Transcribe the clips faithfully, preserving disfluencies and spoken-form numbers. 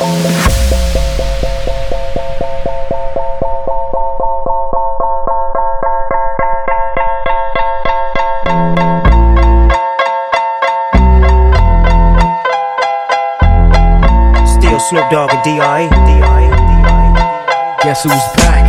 Still Snoop Dogg and D R E. Guess who's back?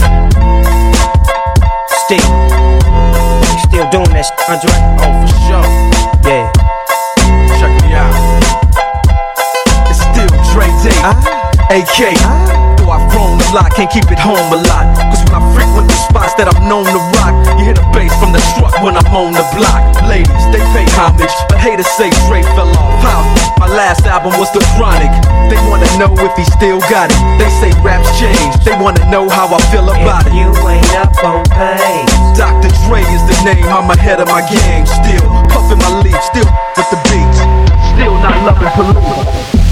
Still, you still doing that shit, Andre? Oh, for sure. Yeah. Check me out. It's still Dre Day, Ah. A K. Ah. Though I've grown a lot, can't keep it home a lot. Cause when I frequent the spots that I'm known to rock, you hear the bass from the truck when I'm on the block. Ladies, they pay homage, but haters say Dre fell off. How? My last album was The Chronic. They wanna know if he still got it. They say raps change, they wanna know how I feel about if it. you ain't up on pain, Doctor Dre is the name, I'm ahead of my game. Still puffin' my leaf, still with the beats, still not loving police.